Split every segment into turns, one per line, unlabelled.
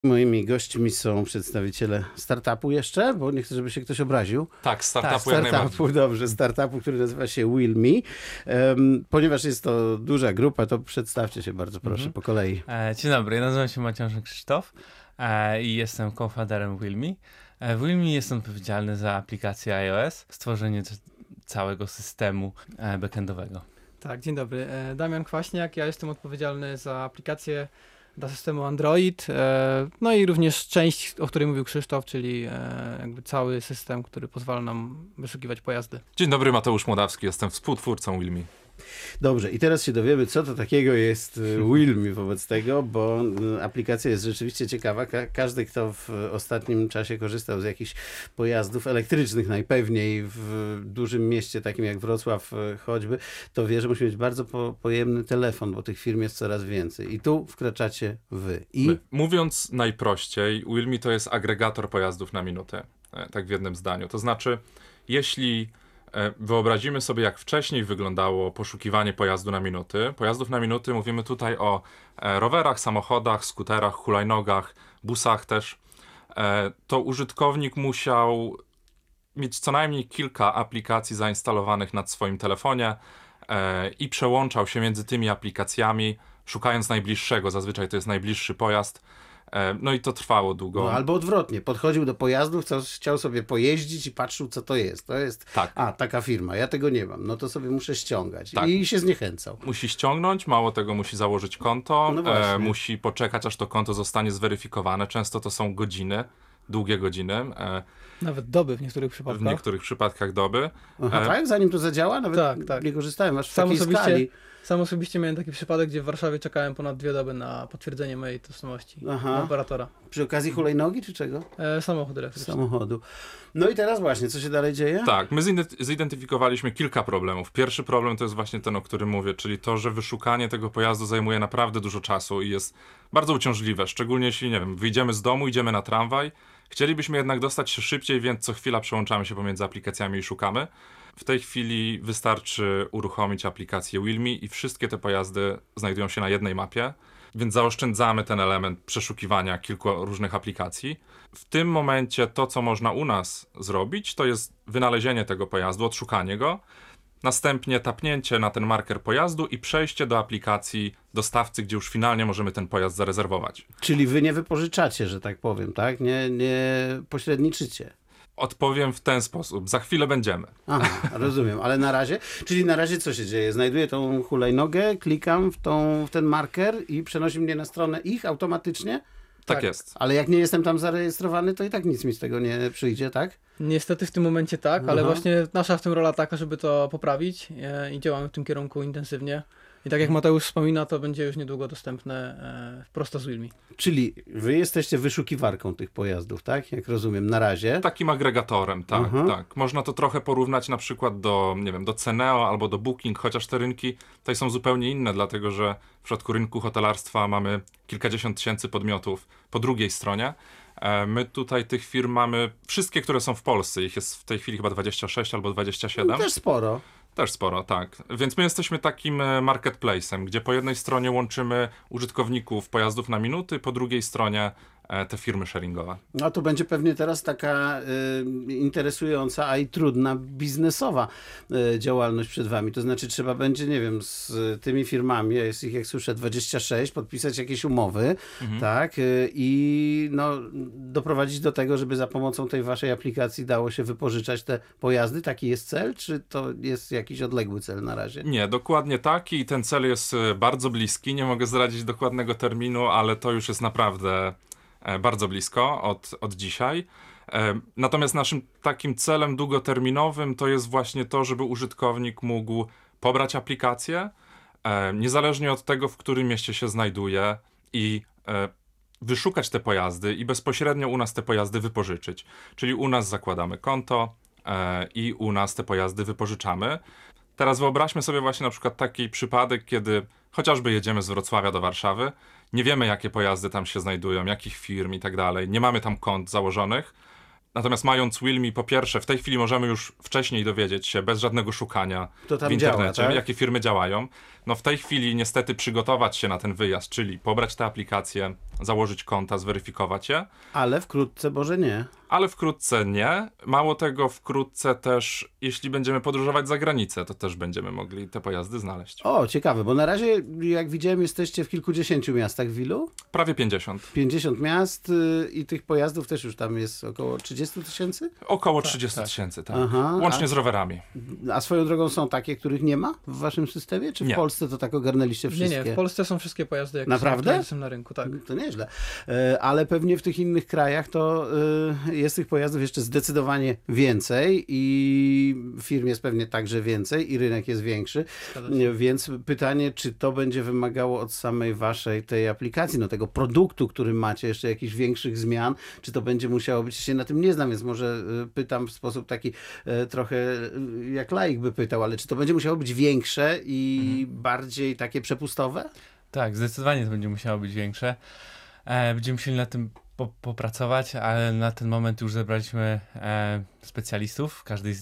Moimi gośćmi są przedstawiciele startupu jeszcze, bo nie chcę, żeby się ktoś obraził.
Tak, startupu jak najbardziej.
Startupu, dobrze, startupu, który nazywa się Willme. Ponieważ jest to duża grupa, to przedstawcie się bardzo proszę po kolei.
Dzień dobry, nazywam się Maciej Krzysztof i jestem co-founderem Willme. W Willme jestem odpowiedzialny za aplikację iOS, stworzenie całego systemu backendowego.
Tak, dzień dobry. Damian Kwaśniak, ja jestem odpowiedzialny za aplikację dla systemu Android, no i również część, o której mówił Krzysztof, czyli jakby cały system, który pozwala nam wyszukiwać pojazdy.
Dzień dobry, Mateusz Młodawski, jestem współtwórcą Willme.
Dobrze, i teraz się dowiemy, co to takiego jest Willme wobec tego, bo aplikacja jest rzeczywiście ciekawa. Każdy, kto w ostatnim czasie korzystał z jakichś pojazdów elektrycznych, najpewniej w dużym mieście, takim jak Wrocław choćby, to wie, że musi mieć bardzo pojemny telefon, bo tych firm jest coraz więcej. I tu wkraczacie wy.
Mówiąc najprościej, Willme to jest agregator pojazdów na minutę. Tak w jednym zdaniu. To znaczy, jeśli wyobrazimy sobie, jak wcześniej wyglądało poszukiwanie pojazdów na minuty, mówimy tutaj o rowerach, samochodach, skuterach, hulajnogach, busach też, to użytkownik musiał mieć co najmniej kilka aplikacji zainstalowanych na swoim telefonie i przełączał się między tymi aplikacjami, szukając najbliższego, zazwyczaj to jest najbliższy pojazd. No i to trwało długo.
No, albo odwrotnie, podchodził do pojazdów, chciał sobie pojeździć i patrzył, co to jest. To jest,
tak.
Taka firma, ja tego nie mam, no to sobie muszę ściągać.
Tak.
I się zniechęcał.
Musi ściągnąć, mało tego musi założyć konto,
No
musi poczekać, aż to konto zostanie zweryfikowane. Często to są godziny, długie godziny.
Nawet doby w niektórych przypadkach.
W niektórych przypadkach doby.
Aha, tak? Zanim to zadziała? Nawet
tak.
nie korzystałem aż w takiej skali.
Sam osobiście miałem taki przypadek, gdzie w Warszawie czekałem ponad 2 doby na potwierdzenie mojej tożsamości operatora.
Przy okazji hulajnogi czy czego?
Samochód elektryczny.
Samochodu. No i teraz właśnie, co się dalej dzieje?
Tak, my zidentyfikowaliśmy kilka problemów. Pierwszy problem to jest właśnie ten, o którym mówię, czyli to, że wyszukanie tego pojazdu zajmuje naprawdę dużo czasu i jest bardzo uciążliwe, szczególnie jeśli, nie wiem, wyjdziemy z domu, idziemy na tramwaj. Chcielibyśmy jednak dostać się szybciej, więc co chwila przełączamy się pomiędzy aplikacjami i szukamy. W tej chwili wystarczy uruchomić aplikację Willme i wszystkie te pojazdy znajdują się na jednej mapie, więc zaoszczędzamy ten element przeszukiwania kilku różnych aplikacji. W tym momencie to, co można u nas zrobić, to jest wynalezienie tego pojazdu, odszukanie go, następnie tapnięcie na ten marker pojazdu i przejście do aplikacji dostawcy, gdzie już finalnie możemy ten pojazd zarezerwować.
Czyli wy nie wypożyczacie, że tak powiem, tak? Nie pośredniczycie.
Odpowiem w ten sposób. Za chwilę będziemy.
Aha, rozumiem, ale na razie? Czyli na razie co się dzieje? Znajduję tą hulajnogę, klikam w ten marker i przenosi mnie na stronę ich automatycznie?
Tak jest.
Ale jak nie jestem tam zarejestrowany, to i tak nic mi z tego nie przyjdzie, tak?
Niestety w tym momencie tak, ale właśnie nasza w tym rola taka, żeby to poprawić i działamy w tym kierunku intensywnie. I tak jak Mateusz wspomina, to będzie już niedługo dostępne prosto z Willme.
Czyli wy jesteście wyszukiwarką tych pojazdów, tak? Jak rozumiem, na razie.
Takim agregatorem, tak, tak. Można to trochę porównać na przykład do, nie wiem, do Ceneo albo do Booking, chociaż te rynki tutaj są zupełnie inne, dlatego że w przypadku rynku hotelarstwa mamy kilkadziesiąt tysięcy podmiotów po drugiej stronie. My tutaj tych firm mamy wszystkie, które są w Polsce. Ich jest w tej chwili chyba 26 albo 27.
No, też sporo.
Też sporo, tak. Więc my jesteśmy takim marketplace'em, gdzie po jednej stronie łączymy użytkowników pojazdów na minuty, po drugiej stronie te firmy sharingowe.
No to będzie pewnie teraz taka interesująca, a i trudna biznesowa działalność przed wami. To znaczy trzeba będzie, nie wiem, z tymi firmami, jest ich jak słyszę 26, podpisać jakieś umowy, tak? I no, doprowadzić do tego, żeby za pomocą tej waszej aplikacji dało się wypożyczać te pojazdy. Taki jest cel, czy to jest jakiś odległy cel na razie?
Nie, dokładnie taki i ten cel jest bardzo bliski. Nie mogę zdradzić dokładnego terminu, ale to już jest naprawdę bardzo blisko od dzisiaj. Natomiast naszym takim celem długoterminowym to jest właśnie to, żeby użytkownik mógł pobrać aplikację, niezależnie od tego, w którym mieście się znajduje i wyszukać te pojazdy i bezpośrednio u nas te pojazdy wypożyczyć. Czyli u nas zakładamy konto i u nas te pojazdy wypożyczamy. Teraz wyobraźmy sobie właśnie na przykład taki przypadek, kiedy chociażby jedziemy z Wrocławia do Warszawy, nie wiemy, jakie pojazdy tam się znajdują, jakich firm i tak dalej, nie mamy tam kont założonych. Natomiast mając Willme, po pierwsze, w tej chwili możemy już wcześniej dowiedzieć się, bez żadnego szukania
to tam
w internecie,
działa, tak?
jakie firmy działają. No w tej chwili niestety przygotować się na ten wyjazd, czyli pobrać te aplikacje, założyć konta, zweryfikować je,
Ale wkrótce może nie.
ale wkrótce nie. Mało tego, wkrótce też, jeśli będziemy podróżować za granicę, to też będziemy mogli te pojazdy znaleźć.
O, ciekawe, bo na razie, jak widziałem, jesteście w kilkudziesięciu miastach w Wilu.
Prawie 50.
50 miast i tych pojazdów też już tam jest około 30 000?
Około 30 000, tak.
Aha,
Łącznie z rowerami.
A swoją drogą są takie, których nie ma w waszym systemie? Czy w
Nie.
Polsce to tak ogarnęliście wszystkie?
Nie, w Polsce są wszystkie pojazdy, jakie
Naprawdę?
są na rynku, tak.
To nieźle. Ale pewnie w tych innych krajach to jest tych pojazdów jeszcze zdecydowanie więcej i firm jest pewnie także więcej i rynek jest większy.
Zgadza się.
Więc pytanie, czy to będzie wymagało od samej waszej tej aplikacji, no tego produktu, który macie, jeszcze jakichś większych zmian, czy to będzie musiało być, ja się na tym nie znam, więc może pytam w sposób taki trochę jak laik by pytał, ale czy to będzie musiało być większe i bardziej takie przepustowe?
Tak, zdecydowanie to będzie musiało być większe. Będziemy musieli na tym popracować, ale na ten moment już zebraliśmy specjalistów w każdej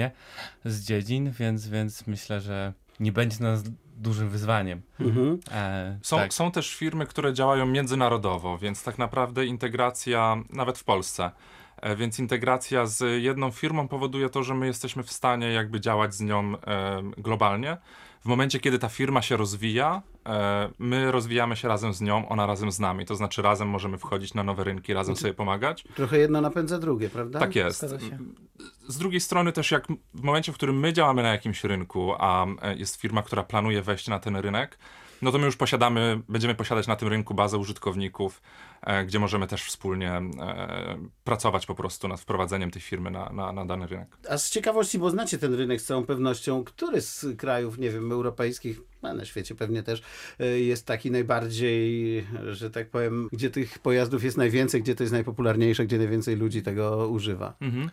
z dziedzin, więc myślę, że nie będzie to nas dużym wyzwaniem.
Mhm.
Tak.
Są też firmy, które działają międzynarodowo, więc tak naprawdę integracja, nawet w Polsce, więc integracja z jedną firmą powoduje to, że my jesteśmy w stanie jakby działać z nią globalnie. W momencie, kiedy ta firma się rozwija, my rozwijamy się razem z nią, ona razem z nami. To znaczy razem możemy wchodzić na nowe rynki, razem sobie pomagać.
Trochę jedno napędza drugie, prawda?
Tak jest.
Zgadza się.
Z drugiej strony też jak w momencie, w którym my działamy na jakimś rynku, a jest firma, która planuje wejść na ten rynek, no to my już będziemy posiadać na tym rynku bazę użytkowników, gdzie możemy też wspólnie pracować po prostu nad wprowadzeniem tej firmy na dany rynek.
A z ciekawości, bo znacie ten rynek z całą pewnością, który z krajów, nie wiem, europejskich, a na świecie pewnie też, jest taki najbardziej, że tak powiem, gdzie tych pojazdów jest najwięcej, gdzie to jest najpopularniejsze, gdzie najwięcej ludzi tego używa?
Mhm.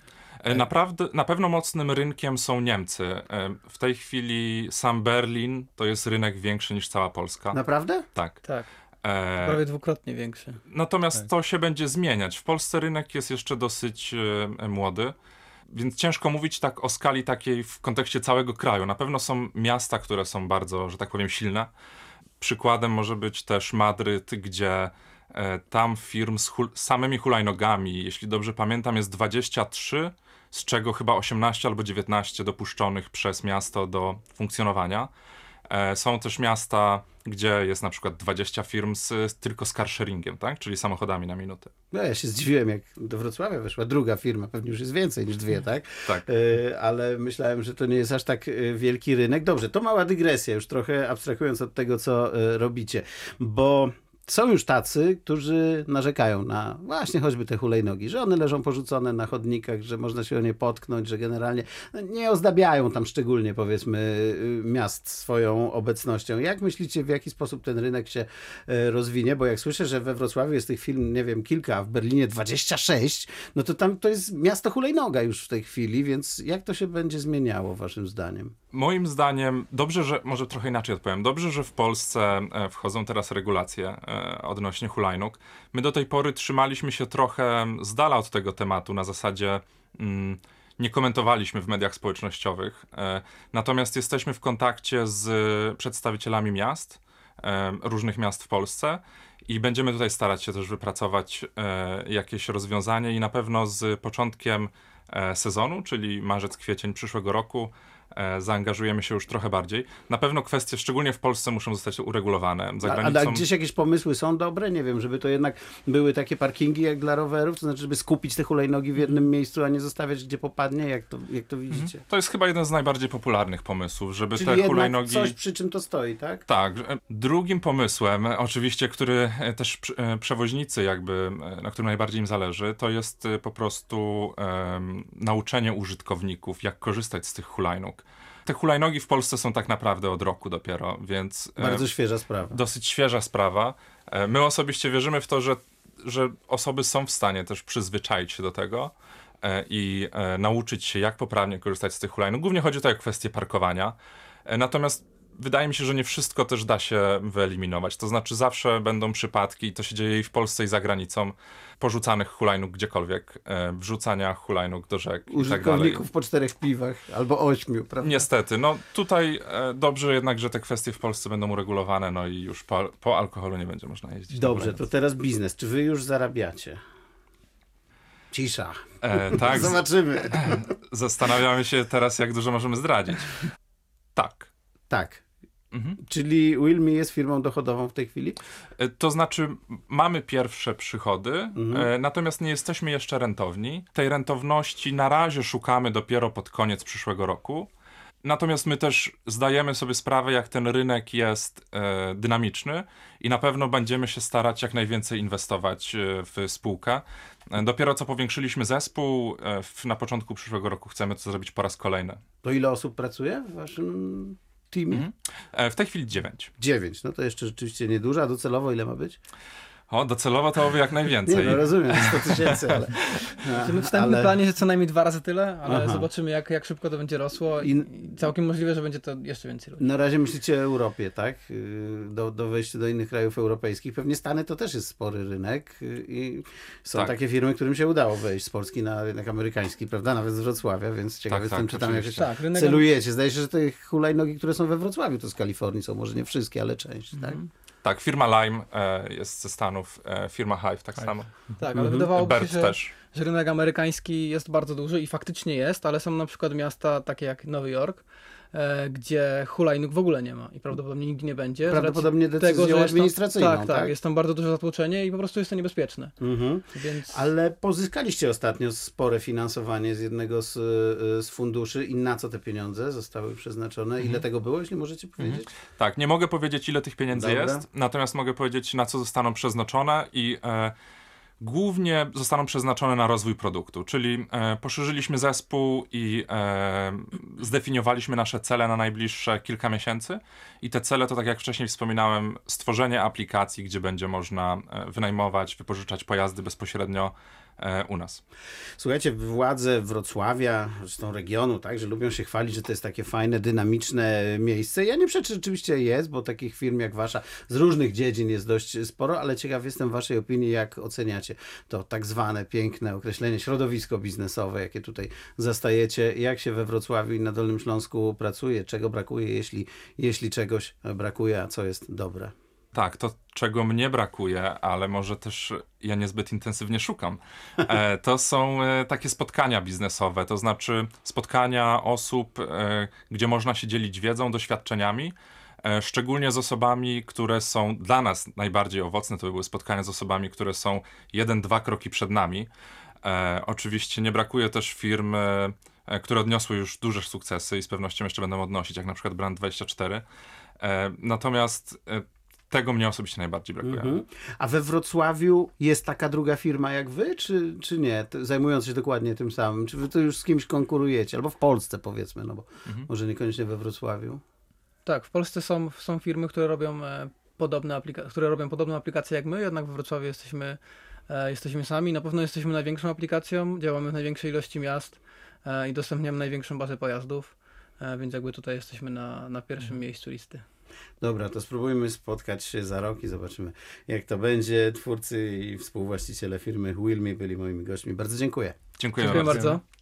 Na pewno mocnym rynkiem są Niemcy. W tej chwili sam Berlin to jest rynek większy niż cała Polska.
Naprawdę?
Tak.
Tak,
E,
prawie dwukrotnie większy.
Natomiast
Tak.
to się będzie zmieniać. W Polsce rynek jest jeszcze dosyć młody, więc ciężko mówić tak o skali takiej w kontekście całego kraju. Na pewno są miasta, które są bardzo, że tak powiem, silne. Przykładem może być też Madryt, gdzie tam firm z samymi hulajnogami, jeśli dobrze pamiętam, jest 23, z czego chyba 18 albo 19 dopuszczonych przez miasto do funkcjonowania. Są też miasta, gdzie jest na przykład 20 firm tylko z carsharingiem, tak? Czyli samochodami na minutę.
No, ja się zdziwiłem, jak do Wrocławia weszła druga firma, pewnie już jest więcej niż dwie, tak?
Tak.
Ale myślałem, że to nie jest aż tak wielki rynek. Dobrze, to mała dygresja, już trochę abstrahując od tego, co robicie, bo są już tacy, którzy narzekają na właśnie choćby te hulajnogi, że one leżą porzucone na chodnikach, że można się o nie potknąć, że generalnie nie ozdabiają tam szczególnie, powiedzmy, miast swoją obecnością. Jak myślicie, w jaki sposób ten rynek się rozwinie? Bo jak słyszę, że we Wrocławiu jest tych firm, nie wiem, kilka, a w Berlinie 26, no to tam to jest miasto hulajnoga już w tej chwili, więc jak to się będzie zmieniało waszym zdaniem?
Moim zdaniem, może trochę inaczej odpowiem, dobrze, że w Polsce wchodzą teraz regulacje odnośnie hulajnóg. My do tej pory trzymaliśmy się trochę z dala od tego tematu, na zasadzie nie komentowaliśmy w mediach społecznościowych, natomiast jesteśmy w kontakcie z przedstawicielami miast, różnych miast w Polsce i będziemy tutaj starać się też wypracować jakieś rozwiązanie i na pewno z początkiem sezonu, czyli marzec, kwiecień przyszłego roku, zaangażujemy się już trochę bardziej. Na pewno kwestie, szczególnie w Polsce, muszą zostać uregulowane. Za granicą...
A gdzieś jakieś pomysły są dobre? Nie wiem, żeby to jednak były takie parkingi jak dla rowerów, to znaczy, żeby skupić te hulajnogi w jednym miejscu, a nie zostawiać gdzie popadnie, jak to widzicie?
To jest chyba jeden z najbardziej popularnych pomysłów, żeby
Czyli
te
jednak
hulajnogi...
coś, przy czym to stoi, tak?
Tak. Drugim pomysłem, oczywiście, który też przewoźnicy jakby, na którym najbardziej im zależy, to jest po prostu nauczenie użytkowników, jak korzystać z tych hulajnóg. Te hulajnogi w Polsce są tak naprawdę od roku dopiero, więc...
Bardzo świeża sprawa.
Dosyć świeża sprawa. My osobiście wierzymy w to, że osoby są w stanie też przyzwyczaić się do tego i nauczyć się, jak poprawnie korzystać z tych hulajnóg. Głównie chodzi tutaj o kwestię parkowania. Natomiast wydaje mi się, że nie wszystko też da się wyeliminować. To znaczy zawsze będą przypadki, i to się dzieje i w Polsce, i za granicą, porzucanych hulajnóg gdziekolwiek, wrzucania hulajnóg do rzek i tak dalej.
Użytkowników po 4 piwach albo 8, prawda?
Niestety, no tutaj dobrze jednak, że te kwestie w Polsce będą uregulowane, no i już po alkoholu nie będzie można jeździć.
Dobrze, to teraz biznes. Czy wy już zarabiacie? Cisza.
Tak,
Zobaczymy.
zastanawiamy się teraz, jak dużo możemy zdradzić. Tak.
Tak.
Mhm.
Czyli Wilmi jest firmą dochodową w tej chwili?
To znaczy, mamy pierwsze przychody, natomiast nie jesteśmy jeszcze rentowni. Tej rentowności na razie szukamy dopiero pod koniec przyszłego roku. Natomiast my też zdajemy sobie sprawę, jak ten rynek jest dynamiczny i na pewno będziemy się starać jak najwięcej inwestować w spółkę. Dopiero co powiększyliśmy zespół, na początku przyszłego roku chcemy to zrobić po raz kolejny.
To ile osób pracuje w waszym teamie?
W tej chwili 9.
9. No to jeszcze rzeczywiście niedużo, a docelowo ile ma być?
O, docelowo to jak najwięcej.
Nie, no rozumiem, 100 000, ale...
W wstępnym planie, że co najmniej 2 razy tyle, ale
Aha.
zobaczymy jak szybko to będzie rosło i całkiem możliwe, że będzie to jeszcze więcej ludzi.
Na razie myślicie o Europie, tak? Do wejścia do innych krajów europejskich. Pewnie Stany to też jest spory rynek i są
Tak.
takie firmy, którym się udało wejść z Polski na rynek amerykański, prawda? Nawet z Wrocławia, więc ciekawy jestem, czy tam jakoś
oczywiście.
Tak, rynek
celujecie. Zdaje się, że te hulajnogi, które są we Wrocławiu, to z Kalifornii są, może nie wszystkie, ale część, tak?
Tak, firma Lime jest ze Stanów, firma Hive tak samo.
Tak, ale wydawałoby się,
Bert
że,
też.
że rynek amerykański jest bardzo duży i faktycznie jest, ale są na przykład miasta takie jak Nowy Jork, gdzie hulajnóg w ogóle nie ma i prawdopodobnie nigdy nie będzie. z
Prawdopodobnie
racji
decyzją
że jest tam-
administracyjną, tak?
jest tam bardzo duże zatłoczenie i po prostu jest to niebezpieczne.
Mhm.
Więc
Ale pozyskaliście ostatnio spore finansowanie z jednego z funduszy i na co te pieniądze zostały przeznaczone? Ile tego było, jeśli możecie powiedzieć?
Tak, nie mogę powiedzieć, ile tych pieniędzy
Dobra.
jest, natomiast mogę powiedzieć, na co zostaną przeznaczone i głównie zostaną przeznaczone na rozwój produktu, czyli poszerzyliśmy zespół i zdefiniowaliśmy nasze cele na najbliższe kilka miesięcy i te cele to, tak jak wcześniej wspominałem, stworzenie aplikacji, gdzie będzie można wynajmować, wypożyczać pojazdy bezpośrednio u nas.
Słuchajcie, władze Wrocławia, zresztą regionu, tak, że lubią się chwalić, że to jest takie fajne, dynamiczne miejsce. Ja nie przeczę, rzeczywiście jest, bo takich firm jak wasza z różnych dziedzin jest dość sporo, ale ciekaw jestem waszej opinii, jak oceniacie to tak zwane piękne określenie środowisko biznesowe, jakie tutaj zastajecie, jak się we Wrocławiu i na Dolnym Śląsku pracuje, czego brakuje, jeśli czegoś brakuje, a co jest dobre.
Tak, to czego mnie brakuje, ale może też ja niezbyt intensywnie szukam, to są takie spotkania biznesowe, to znaczy spotkania osób, gdzie można się dzielić wiedzą, doświadczeniami, szczególnie z osobami, które są dla nas najbardziej owocne, to były spotkania z osobami, które są 1-2 kroki przed nami. Oczywiście nie brakuje też firm, które odniosły już duże sukcesy i z pewnością jeszcze będą odnosić, jak na przykład Brand24. Natomiast tego mnie osobiście najbardziej brakuje.
Mhm. A we Wrocławiu jest taka druga firma jak wy, czy nie? Zajmując się dokładnie tym samym. Czy wy to już z kimś konkurujecie? Albo w Polsce powiedzmy, no bo może niekoniecznie we Wrocławiu.
tak, w Polsce są firmy, które robią podobne aplikacje jak my, jednak w Wrocławiu jesteśmy sami. Na pewno jesteśmy największą aplikacją, działamy w największej ilości miast i udostępniamy największą bazę pojazdów, więc jakby tutaj jesteśmy na pierwszym miejscu listy.
Dobra, to spróbujmy spotkać się za rok i zobaczymy, jak to będzie. Twórcy i współwłaściciele firmy Wilmi byli moimi gośćmi. Bardzo dziękuję.
Dziękuję
Dziękuję bardzo.